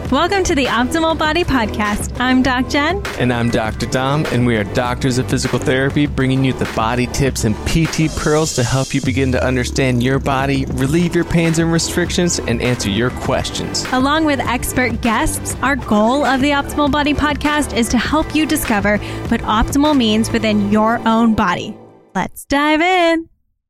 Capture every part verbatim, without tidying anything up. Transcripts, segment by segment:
Welcome to the Optimal Body Podcast. I'm Doc Jen. And I'm Doctor Dom, and we are doctors of physical therapy, bringing you the body tips and P T pearls to help you begin to understand your body, relieve your pains and restrictions, and answer your questions. Along with expert guests, our goal of the Optimal Body Podcast is to help you discover what optimal means within your own body. Let's dive in.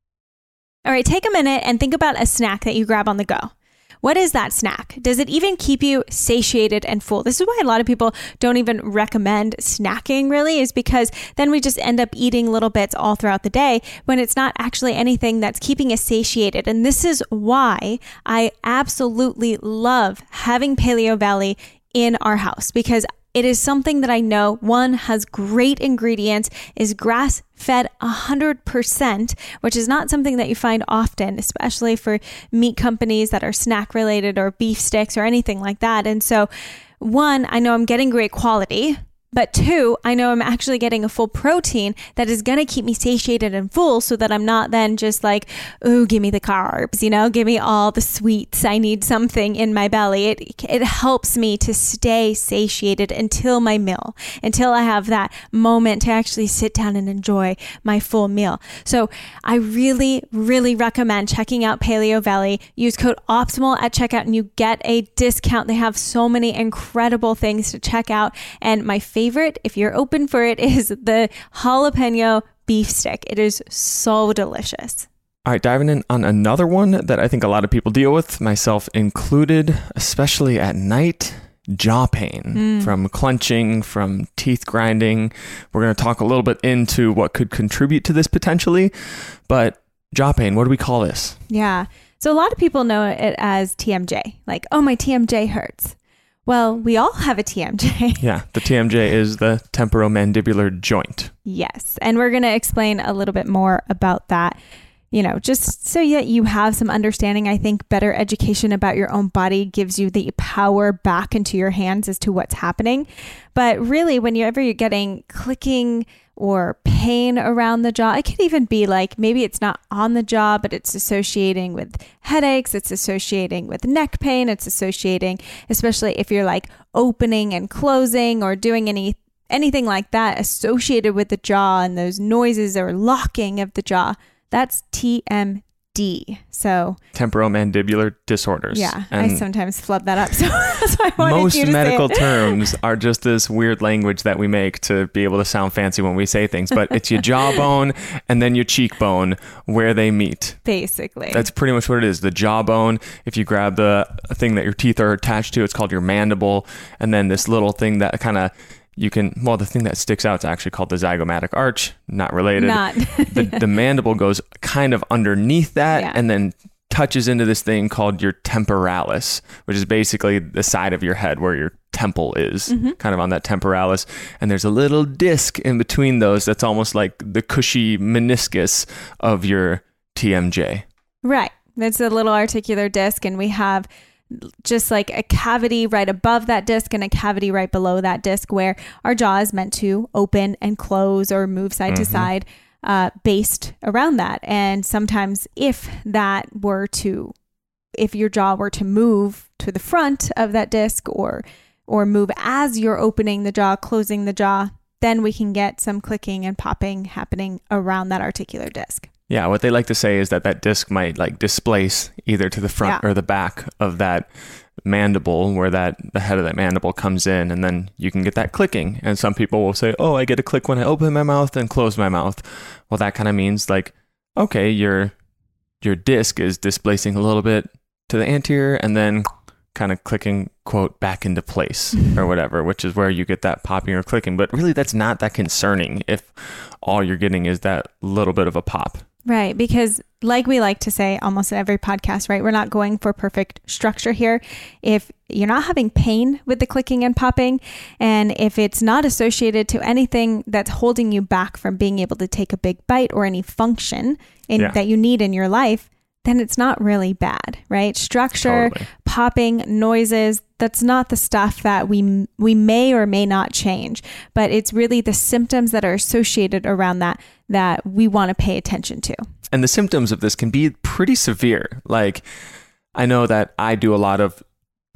All right, take a minute and think about a snack that you grab on the go. What is that snack? Does it even keep you satiated and full? This is why a lot of people don't even recommend snacking, really, is because then we just end up eating little bits all throughout the day when it's not actually anything that's keeping us satiated. And this is why I absolutely love having Paleo Valley in our house, because it is something that I know, one, has great ingredients, is grass-fed one hundred percent, which is not something that you find often, especially for meat companies that are snack-related or beef sticks or anything like that. And so, one, I know I'm getting great quality. But two, I know I'm actually getting a full protein that is going to keep me satiated and full so that I'm not then just like, ooh, give me the carbs, you know, give me all the sweets. I need something in my belly. It it helps me to stay satiated until my meal, until I have that moment to actually sit down and enjoy my full meal. So I really, really recommend checking out Paleo Valley. Use code OPTIMAL at checkout and you get a discount. They have so many incredible things to check out. And my favorite favorite, if you're open for it, is the jalapeno beef stick. It is so delicious. All right, diving in on another one that I think a lot of people deal with, myself included, especially at night, jaw pain mm. from clenching, from teeth grinding. We're going to talk a little bit into what could contribute to this potentially, but jaw pain, what do we call this? Yeah. So a lot of people know it as T M J, like, oh, my T M J hurts. Well, we all have a T M J. Yeah, the T M J is the temporomandibular joint. Yes, and we're going to explain a little bit more about that, you know, just so that you have some understanding. I think better education about your own body gives you the power back into your hands as to what's happening. But really, whenever you're getting clicking or pain around the jaw, it could even be like maybe it's not on the jaw, but it's associating with headaches, it's associating with neck pain, it's associating, especially if you're like opening and closing or doing any anything like that associated with the jaw and those noises or locking of the jaw. That's T M D. So temporomandibular disorders. Yeah, and I sometimes flub that up. So that's why I wanted most you to medical say it. terms are just this weird language that we make to be able to sound fancy when we say things. But it's your jawbone and then your cheekbone where they meet. Basically. That's pretty much what it is. The jawbone, if you grab the thing that your teeth are attached to, it's called your mandible. And then this little thing that kind of You can, well, the thing that sticks out is actually called the zygomatic arch, not related. Not. the, the mandible goes kind of underneath that yeah. and then touches into this thing called your temporalis, which is basically the side of your head where your temple is, mm-hmm. kind of on that temporalis. And there's a little disc in between those that's almost like the cushy meniscus of your T M J. Right. It's a little articular disc, and we have just like a cavity right above that disc and a cavity right below that disc where our jaw is meant to open and close or move side mm-hmm. to side uh, based around that. And sometimes if that were to, if your jaw were to move to the front of that disc or, or move as you're opening the jaw, closing the jaw, then we can get some clicking and popping happening around that articular disc. Yeah, what they like to say is that that disc might like displace either to the front yeah. or the back of that mandible where that the head of that mandible comes in, and then you can get that clicking. And some people will say, oh, I get a click when I open my mouth and close my mouth. Well, that kind of means like, okay, your your disc is displacing a little bit to the anterior and then kind of clicking, quote, back into place or whatever, which is where you get that popping or clicking. But really, that's not that concerning if all you're getting is that little bit of a pop. Right. Because like we like to say almost in every podcast, right, we're not going for perfect structure here. If you're not having pain with the clicking and popping, and if it's not associated to anything that's holding you back from being able to take a big bite or any function in, yeah. that you need in your life, then it's not really bad, right? Structure, totally. Popping, noises, that's not the stuff that we we may or may not change, but it's really the symptoms that are associated around that that we want to pay attention to. And the symptoms of this can be pretty severe. Like, I know that I do a lot of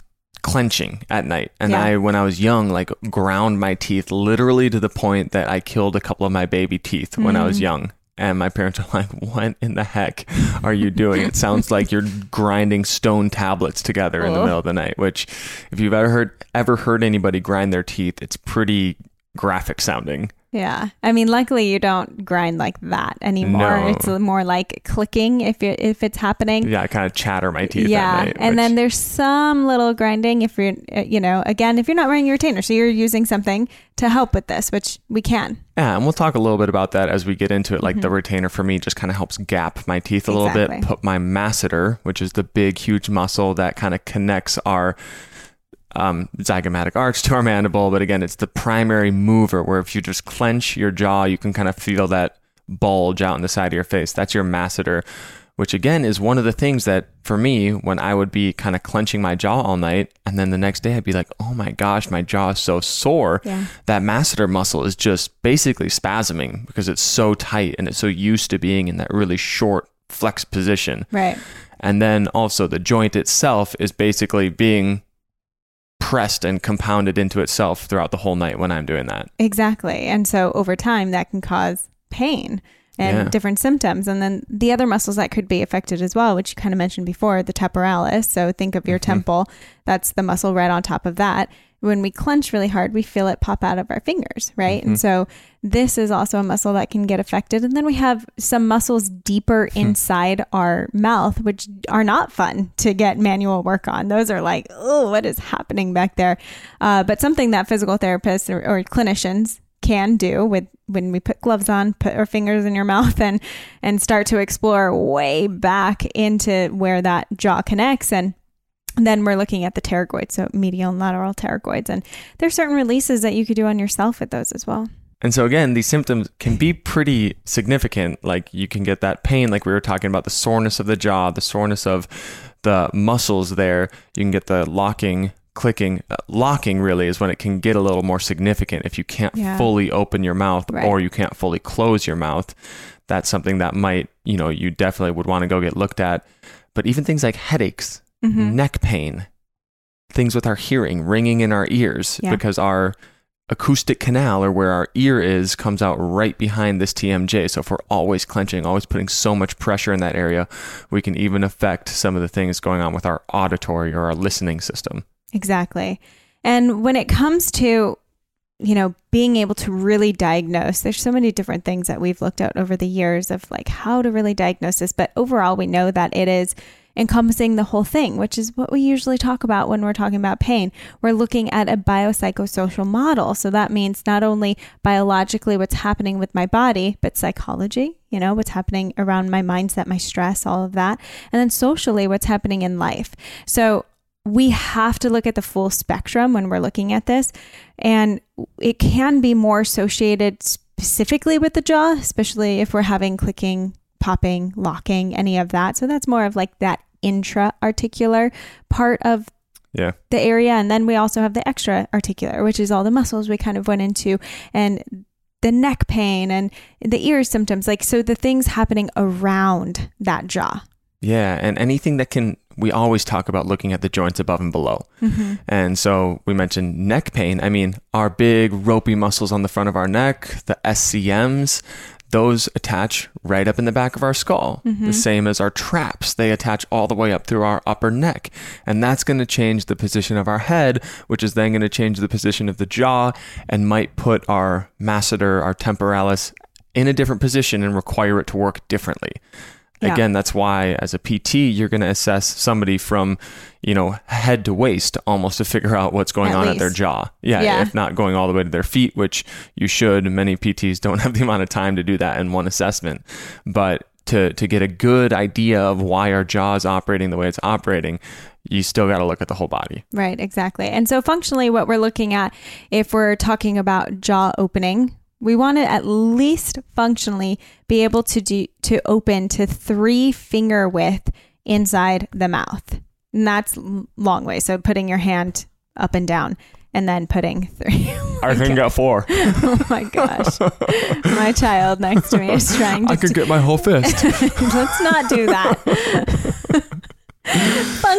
clenching at night. And Yeah. I, when I was young, like ground my teeth literally to the point that I killed a couple of my baby teeth when I was young. And my parents are like, what in the heck are you doing? It sounds like you're grinding stone tablets together in the middle of the night, which if you've ever heard, ever heard anybody grind their teeth, it's pretty graphic sounding. Yeah. I mean, luckily you don't grind like that anymore. No. It's more like clicking if you if it's happening. Yeah, I kind of chatter my teeth yeah. at night. And which, then there's some little grinding if you're, uh, you know, again, if you're not wearing your retainer. So you're using something to help with this, which we can. Yeah, and we'll talk a little bit about that as we get into it. Like mm-hmm. the retainer for me just kind of helps gap my teeth a exactly. little bit, put my masseter, which is the big, huge muscle that kind of connects our Um, zygomatic arch to our mandible. But again, it's the primary mover where if you just clench your jaw, you can kind of feel that bulge out in the side of your face. That's your masseter, which again is one of the things that for me, when I would be kind of clenching my jaw all night and then the next day I'd be like, oh my gosh, my jaw is so sore. Yeah. That masseter muscle is just basically spasming because it's so tight and it's so used to being in that really short flex position. Right. And then also the joint itself is basically being pressed and compounded into itself throughout the whole night when I'm doing that. Exactly. And so over time that can cause pain and yeah. different symptoms. And then the other muscles that could be affected as well, which you kind of mentioned before, the temporalis. So think of your mm-hmm. temple. That's the muscle right on top of that. When we clench really hard, we feel it pop out of our fingers, right? Mm-hmm. And so this is also a muscle that can get affected. And then we have some muscles deeper inside our mouth, which are not fun to get manual work on. Those are like, oh, what is happening back there? Uh, but something that physical therapists or, or clinicians can do with when we put gloves on, put our fingers in your mouth and and start to explore way back into where that jaw connects. And then we're looking at the pterygoids, so medial and lateral pterygoids. And there's certain releases that you could do on yourself with those as well. And so again, these symptoms can be pretty significant. Like you can get that pain, like we were talking about, the soreness of the jaw, the soreness of the muscles there. You can get the locking, clicking. Uh, locking really is when it can get a little more significant. If you can't yeah. fully open your mouth right. or you can't fully close your mouth, that's something that might, you know, you definitely would want to go get looked at. But even things like headaches, mm-hmm. neck pain, things with our hearing, ringing in our ears, yeah. because our acoustic canal, or where our ear is, comes out right behind this T M J. So if we're always clenching, always putting so much pressure in that area, we can even affect some of the things going on with our auditory or our listening system. Exactly. And when it comes to, you know, being able to really diagnose, there's so many different things that we've looked at over the years of like how to really diagnose this. But overall, we know that it is encompassing the whole thing, which is what we usually talk about when we're talking about pain. We're looking at a biopsychosocial model. So that means not only biologically what's happening with my body, but psychology, you know, what's happening around my mindset, my stress, all of that. And then socially, what's happening in life. So we have to look at the full spectrum when we're looking at this. And it can be more associated specifically with the jaw, especially if we're having clicking, popping, locking, any of that. So that's more of like that intra-articular part of yeah. the area. And then we also have the extra-articular, which is all the muscles we kind of went into, and the neck pain and the ear symptoms. Like, so the things happening around that jaw. Yeah. And anything that can, we always talk about looking at the joints above and below. Mm-hmm. And so we mentioned neck pain. I mean, our big ropey muscles on the front of our neck, the S C Ms, those attach right up in the back of our skull. Mm-hmm. The same as our traps. They attach all the way up through our upper neck. And that's going to change the position of our head, which is then going to change the position of the jaw and might put our masseter, our temporalis, in a different position and require it to work differently. Yeah. Again, that's why as a P T, you're going to assess somebody from, you know, head to waist almost to figure out what's going at on least. At their jaw. Yeah, yeah. If not going all the way to their feet, which you should. Many P Ts don't have the amount of time to do that in one assessment. But to, to get a good idea of why our jaw is operating the way it's operating, you still got to look at the whole body. Right, exactly. And so functionally what we're looking at, if we're talking about jaw opening, we want to at least functionally be able to do to open to three finger width inside the mouth. And that's long way. So putting your hand up and down and then putting three. Oh I can get four. Oh my gosh. My child next to me is trying to. I could get my whole fist. Let's not do that.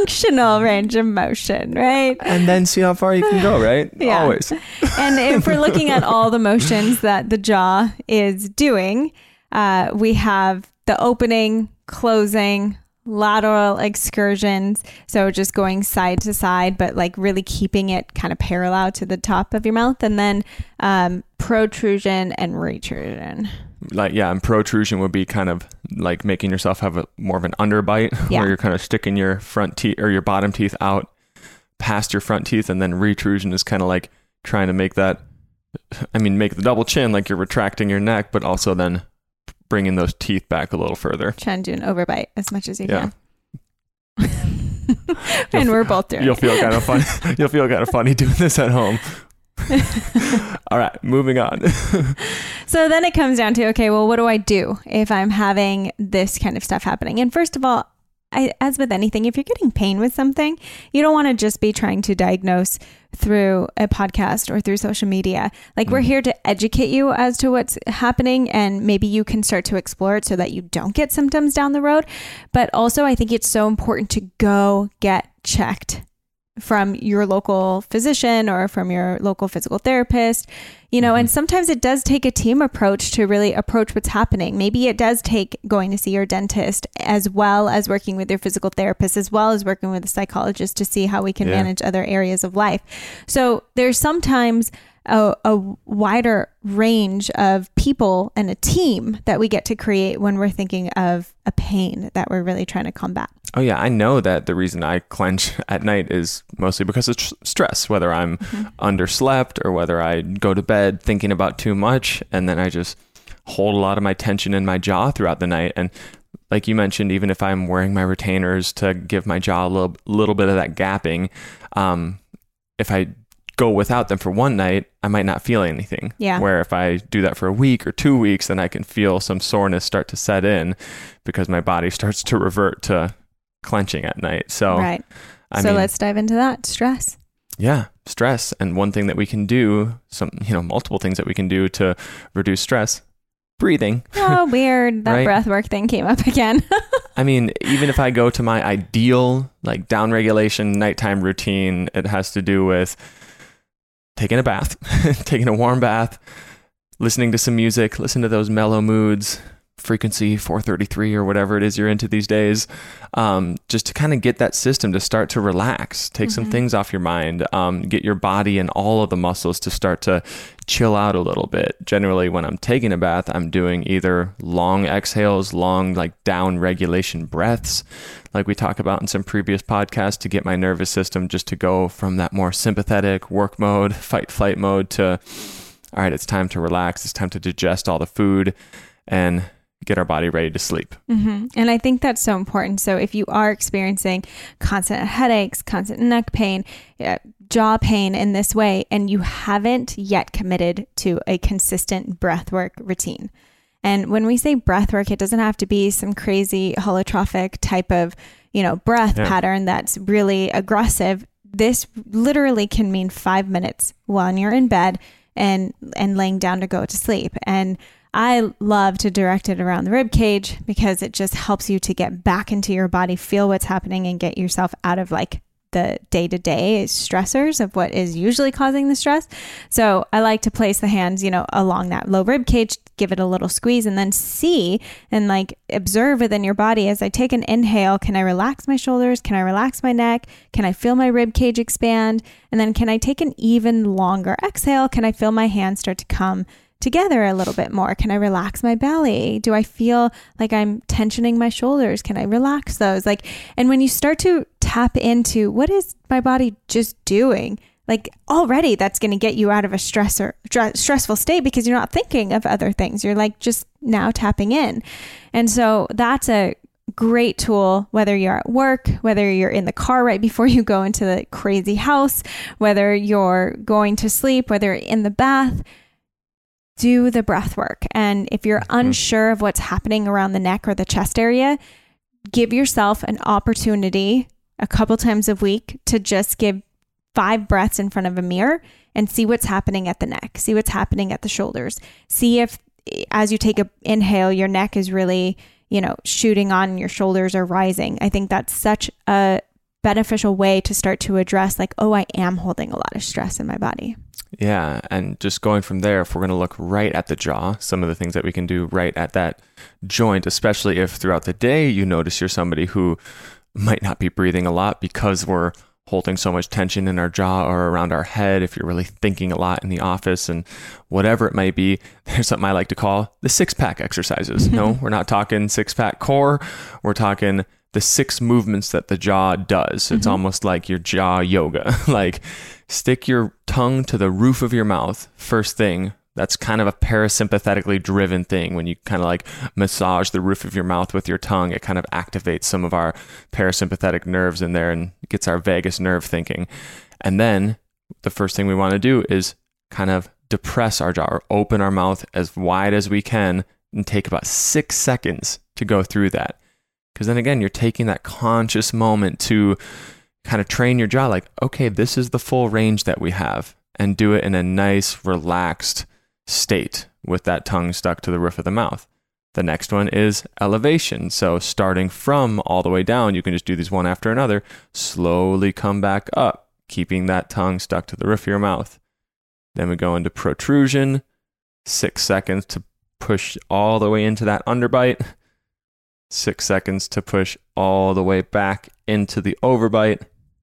functional range of motion, right? And then see how far you can go, right? Yeah. Always. And if we're looking at all the motions that the jaw is doing, uh, we have the opening, closing, lateral excursions. So just going side to side, but like really keeping it kind of parallel to the top of your mouth. And then um, protrusion and retrusion. Like, yeah, and protrusion would be kind of like making yourself have a more of an underbite, yeah. where you're kind of sticking your front teeth or your bottom teeth out past your front teeth. And then retrusion is kind of like trying to make that, I mean, make the double chin, like you're retracting your neck, but also then bringing those teeth back a little further. Trying to do an overbite as much as you yeah. can. And we're both doing You'll it. feel kind of funny. You'll feel kind of funny doing this at home. All right, moving on. So then it comes down to, okay, well, what do I do if I'm having this kind of stuff happening? And first of all, I, as with anything, if you're getting pain with something, you don't want to just be trying to diagnose through a podcast or through social media. Like, mm. we're here to educate you as to what's happening, and maybe you can start to explore it so that you don't get symptoms down the road. But also, I think it's so important to go get checked from your local physician or from your local physical therapist, you know, mm-hmm. and sometimes it does take a team approach to really approach what's happening. Maybe it does take going to see your dentist as well as working with your physical therapist, as well as working with a psychologist to see how we can yeah. manage other areas of life. So there's sometimes a, a wider range of people and a team that we get to create when we're thinking of a pain that we're really trying to combat. Oh yeah, I know that the reason I clench at night is mostly because of stress, whether I'm mm-hmm. underslept or whether I go to bed thinking about too much, and then I just hold a lot of my tension in my jaw throughout the night. And like you mentioned, even if I'm wearing my retainers to give my jaw a little, little bit of that gapping, um, if I go without them for one night, I might not feel anything. Yeah. Where if I do that for a week or two weeks, then I can feel some soreness start to set in because my body starts to revert to clenching at night. So, right. I so mean, let's dive into that. Stress. Yeah, stress. And one thing that we can do, some, you know, multiple things that we can do to reduce stress, breathing. Oh, weird. That right? breath work thing came up again. I mean, even if I go to my ideal like down regulation nighttime routine, it has to do with taking a bath, taking a warm bath, listening to some music, listen to those mellow moods, frequency four thirty-three or whatever it is you're into these days, um, just to kind of get that system to start to relax, take mm-hmm. some things off your mind, um, get your body and all of the muscles to start to chill out a little bit. Generally, when I'm taking a bath, I'm doing either long exhales, long like down regulation breaths, like we talked about in some previous podcasts, to get my nervous system just to go from that more sympathetic work mode, fight flight mode to, all right, it's time to relax. It's time to digest all the food and get our body ready to sleep. Mm-hmm. And I think that's so important. So if you are experiencing constant headaches, constant neck pain, uh, jaw pain in this way, and you haven't yet committed to a consistent breathwork routine. And when we say breathwork, it doesn't have to be some crazy holotropic type of, you know, breath yeah. pattern that's really aggressive. This literally can mean five minutes while you're in bed and, and laying down to go to sleep. And I love to direct it around the rib cage because it just helps you to get back into your body, feel what's happening, and get yourself out of like the day-to-day stressors of what is usually causing the stress. So I like to place the hands, you know, along that low rib cage, give it a little squeeze, and then see and like observe within your body as I take an inhale. Can I relax my shoulders? Can I relax my neck? Can I feel my rib cage expand? And then can I take an even longer exhale? Can I feel my hands start to come together a little bit more? Can I relax my belly? Do I feel like I'm tensioning my shoulders? Can I relax those? Like, and when you start to tap into what is my body just doing, like already that's going to get you out of a stressor, stress, stressful state because you're not thinking of other things. You're like just now tapping in. And so that's a great tool, whether you're at work, whether you're in the car right before you go into the crazy house, whether you're going to sleep, whether you're in the bath. Do the breath work. And if you're mm-hmm. unsure of what's happening around the neck or the chest area, give yourself an opportunity a couple times a week to just give five breaths in front of a mirror and see what's happening at the neck, see what's happening at the shoulders. See if as you take an inhale, your neck is really, you know, shooting on, your shoulders are rising. I think that's such a beneficial way to start to address like, oh, I am holding a lot of stress in my body. Yeah. And just going from there, if we're going to look right at the jaw, some of the things that we can do right at that joint, especially if throughout the day you notice you're somebody who might not be breathing a lot because we're holding so much tension in our jaw or around our head, if you're really thinking a lot in the office and whatever it might be, there's something I like to call the six pack exercises. No, we're not talking six pack core. We're talking the six movements that the jaw does. Mm-hmm. It's almost like your jaw yoga. Like stick your tongue to the roof of your mouth. First thing, that's kind of a parasympathetically driven thing. When you kind of like massage the roof of your mouth with your tongue, it kind of activates some of our parasympathetic nerves in there and gets our vagus nerve thinking. And then the first thing we want to do is kind of depress our jaw or open our mouth as wide as we can and take about six seconds to go through that. Because then again, you're taking that conscious moment to kind of train your jaw like, okay, this is the full range that we have, and do it in a nice, relaxed state with that tongue stuck to the roof of the mouth. The next one is elevation. So starting from all the way down, you can just do these one after another. Slowly come back up, keeping that tongue stuck to the roof of your mouth. Then we go into protrusion, six seconds to push all the way into that underbite, six seconds to push all the way back into the overbite,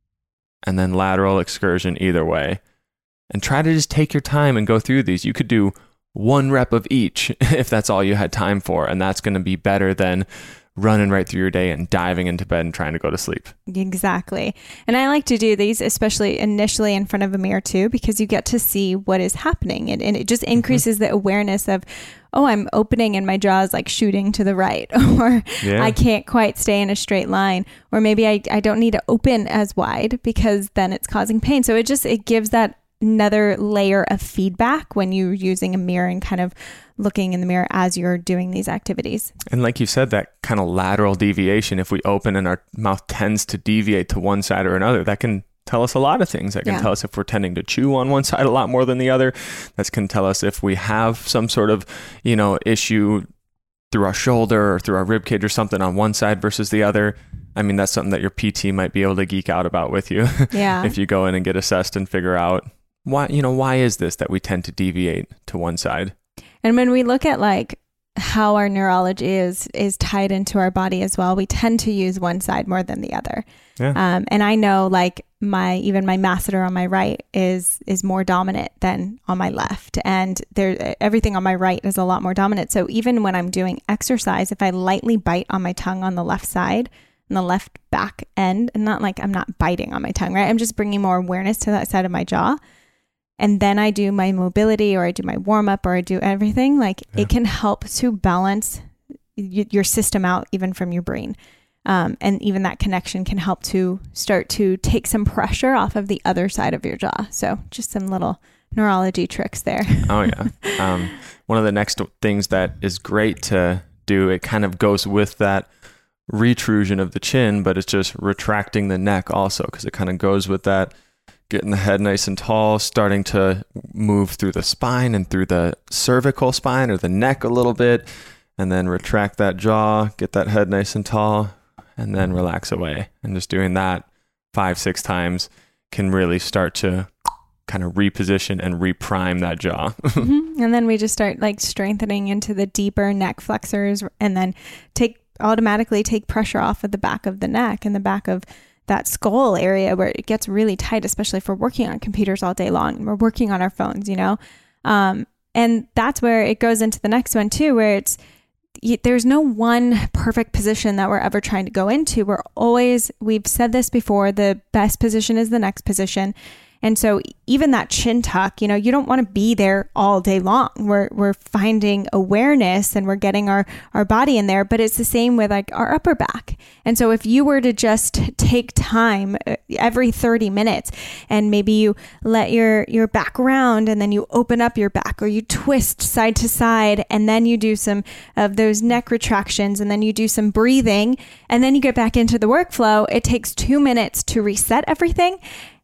and then lateral excursion either way. And try to just take your time and go through these. You could do one rep of each if that's all you had time for. And that's going to be better than running right through your day and diving into bed and trying to go to sleep. Exactly. And I like to do these, especially initially in front of a mirror too, because you get to see what is happening. And, and it just increases mm-hmm. the awareness of, oh, I'm opening and my jaw is like shooting to the right, or yeah. I can't quite stay in a straight line, or maybe I, I don't need to open as wide because then it's causing pain. So it just, it gives that another layer of feedback when you're using a mirror and kind of looking in the mirror as you're doing these activities. And like you said, that kind of lateral deviation, if we open and our mouth tends to deviate to one side or another, that can tell us a lot of things. That can yeah. tell us if we're tending to chew on one side a lot more than the other. That can tell us if we have some sort of, you know, issue through our shoulder or through our rib cage or something on one side versus the other. I mean, that's something that your P T might be able to geek out about with you. Yeah. If you go in and get assessed and figure out why, you know, why is this that we tend to deviate to one side? And when we look at like how our neurology is is tied into our body as well, we tend to use one side more than the other. Yeah. Um, and I know like my even my masseter on my right is is more dominant than on my left, and there everything on my right is a lot more dominant. So even when I'm doing exercise, if I lightly bite on my tongue on the left side, on the left back end, and not like I'm not biting on my tongue, right? I'm just bringing more awareness to that side of my jaw. And then I do my mobility, or I do my warm up, or I do everything. Like yeah. it can help to balance y- your system out even from your brain. Um, and even that connection can help to start to take some pressure off of the other side of your jaw. So just some little neurology tricks there. Oh yeah. Um, one of the next things that is great to do, it kind of goes with that retrusion of the chin, but it's just retracting the neck also, because it kind of goes with that. Getting the head nice and tall, starting to move through the spine and through the cervical spine or the neck a little bit, and then retract that jaw, get that head nice and tall, and then relax away. And just doing that five, six times can really start to kind of reposition and reprime that jaw. mm-hmm. And then we just start like strengthening into the deeper neck flexors, and then take automatically take pressure off of the back of the neck and the back of that skull area where it gets really tight, especially if we're working on computers all day long and we're working on our phones, you know? Um, and that's where it goes into the next one too, where it's, there's no one perfect position that we're ever trying to go into. We're always, we've said this before, the best position is the next position. And so even that chin tuck, you know, you don't want to be there all day long. We're we're finding awareness and we're getting our, our body in there, but it's the same with like our upper back. And so if you were to just take time every thirty minutes and maybe you let your, your back round and then you open up your back, or you twist side to side, and then you do some of those neck retractions, and then you do some breathing, and then you get back into the workflow, it takes two minutes to reset everything.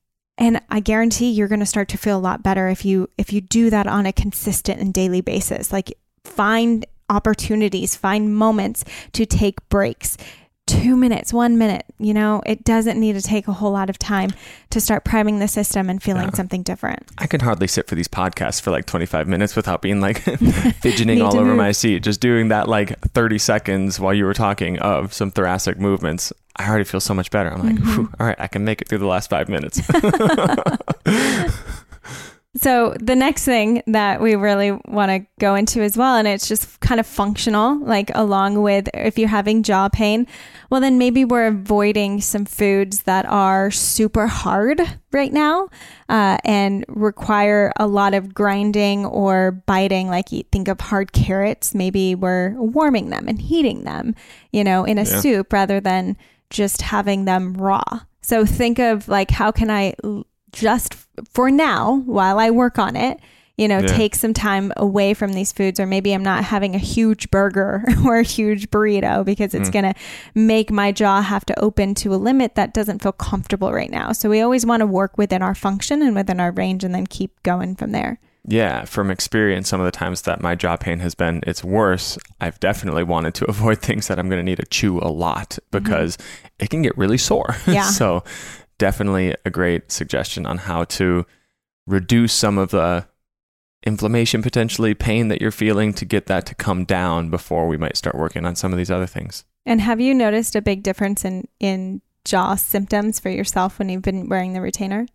And I guarantee you're going to start to feel a lot better if you if you do that on a consistent and daily basis. Like find opportunities, find moments to take breaks. two minutes, one minute, you know, it doesn't need to take a whole lot of time to start priming the system and feeling yeah. something different. I can hardly sit for these podcasts for like twenty-five minutes without being like fidgeting all over move. my seat. Just doing that like thirty seconds while you were talking of some thoracic movements. I already feel so much better. I'm like, mm-hmm. all right, I can make it through the last five minutes. So the next thing that we really want to go into as well, and it's just kind of functional, like along with if you're having jaw pain, well, then maybe we're avoiding some foods that are super hard right now uh, and require a lot of grinding or biting. Like you think of hard carrots, maybe we're warming them and heating them, you know, in a yeah. soup rather than just having them raw. So think of like, how can I just for now, while I work on it, you know, yeah. take some time away from these foods, or maybe I'm not having a huge burger or a huge burrito because it's mm. going to make my jaw have to open to a limit that doesn't feel comfortable right now. So we always want to work within our function and within our range and then keep going from there. Yeah, from experience, some of the times that my jaw pain has been, it's worse. I've definitely wanted to avoid things that I'm going to need to chew a lot because mm-hmm. it can get really sore. Yeah. So definitely a great suggestion on how to reduce some of the inflammation, potentially pain that you're feeling, to get that to come down before we might start working on some of these other things. And have you noticed a big difference in, in jaw symptoms for yourself when you've been wearing the retainer?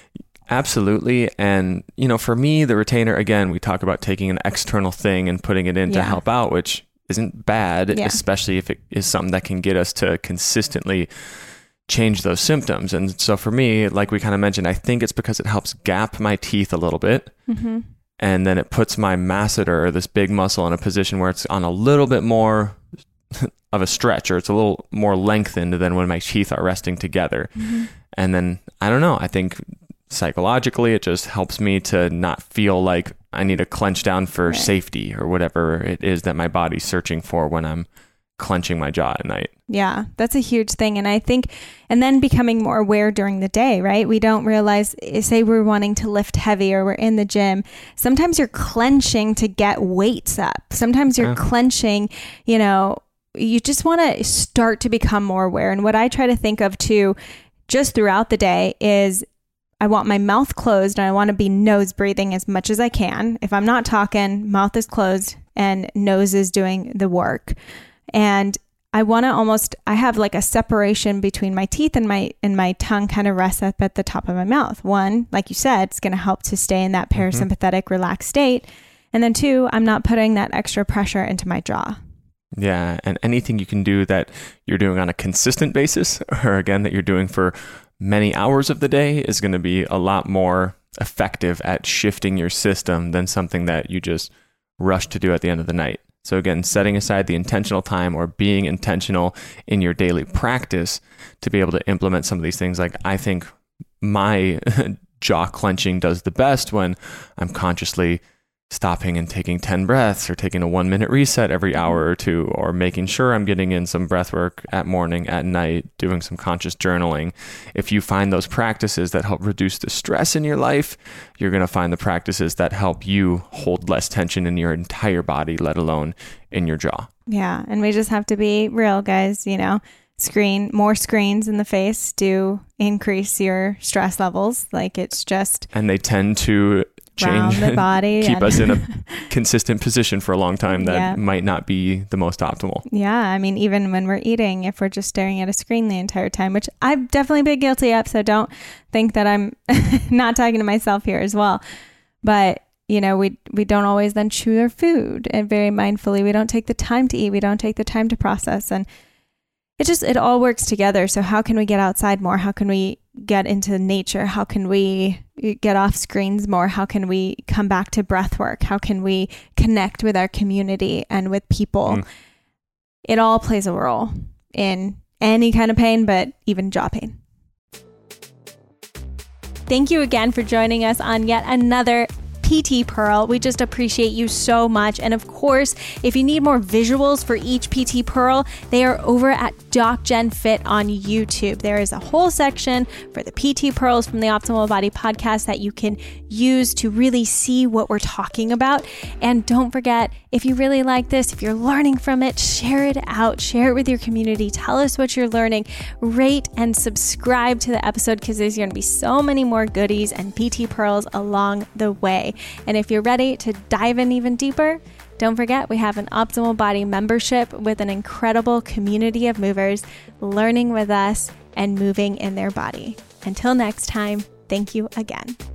Absolutely. And, you know, for me, the retainer, again, we talk about taking an external thing and putting it in yeah. to help out, which isn't bad, yeah. especially if it is something that can get us to consistently change those symptoms. And so for me, like we kind of mentioned, I think it's because it helps gap my teeth a little bit. Mm-hmm. And then it puts my masseter, this big muscle, in a position where it's on a little bit more of a stretch, or it's a little more lengthened than when my teeth are resting together. Mm-hmm. And then, I don't know, I think psychologically, it just helps me to not feel like I need to clench down for right. safety or whatever it is that my body's searching for when I'm clenching my jaw at night. Yeah, that's a huge thing. And I think, and then becoming more aware during the day, right? We don't realize, say we're wanting to lift heavy or we're in the gym. Sometimes you're clenching to get weights up. Sometimes you're yeah. clenching, you know, you just want to start to become more aware. And what I try to think of too, just throughout the day, is I want my mouth closed and I want to be nose breathing as much as I can. If I'm not talking, mouth is closed and nose is doing the work. And I want to almost, I have like a separation between my teeth and my, and my tongue kind of rests up at the top of my mouth. One, like you said, it's going to help to stay in that parasympathetic mm-hmm. relaxed state. And then two, I'm not putting that extra pressure into my jaw. Yeah. And anything you can do that you're doing on a consistent basis, or again, that you're doing for many hours of the day, is going to be a lot more effective at shifting your system than something that you just rush to do at the end of the night. So again, setting aside the intentional time or being intentional in your daily practice to be able to implement some of these things. Like, I think my jaw clenching does the best when I'm consciously stopping and taking ten breaths, or taking a one minute reset every hour or two, or making sure I'm getting in some breath work at morning, at night, doing some conscious journaling. If you find those practices that help reduce the stress in your life, you're going to find the practices that help you hold less tension in your entire body, let alone in your jaw. Yeah. And we just have to be real, guys. You know, screen, more screens in the face do increase your stress levels. Like, it's just, and they tend to change the body, keep us in a consistent position for a long time that yeah. might not be the most optimal. Yeah. I mean, even when we're eating, if we're just staring at a screen the entire time, which I've definitely been guilty of, so don't think that I'm not talking to myself here as well. But, you know, we we don't always then chew our food, and very mindfully. We don't take the time to eat. We don't take the time to process. And it just, it all works together. So how can we get outside more? How can we get into nature? How can we get off screens more? How can we come back to breath work? How can we connect with our community and with people? Mm. It all plays a role in any kind of pain, but even jaw pain. Thank you again for joining us on yet another P T Pearl. We just appreciate you so much. And of course, if you need more visuals for each P T Pearl, they are over at DocGen Fit on YouTube. There is a whole section for the P T Pearls from the Optimal Body podcast that you can use to really see what we're talking about. And don't forget, if you really like this, if you're learning from it, share it out, share it with your community. Tell us what you're learning. Rate and subscribe to the episode because there's going to be so many more goodies and P T Pearls along the way. And if you're ready to dive in even deeper, don't forget we have an Optimal Body membership with an incredible community of movers learning with us and moving in their body. Until next time, thank you again.